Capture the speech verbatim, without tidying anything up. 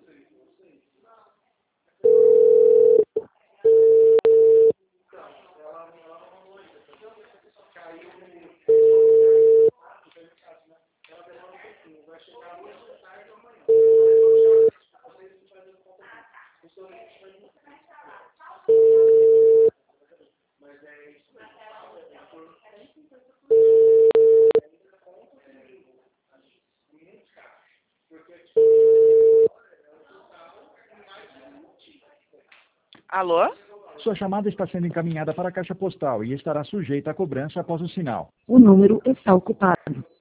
Alô? Sua chamada está sendo encaminhada para a caixa postal e estará sujeita a cobrança após o sinal. O número está ocupado.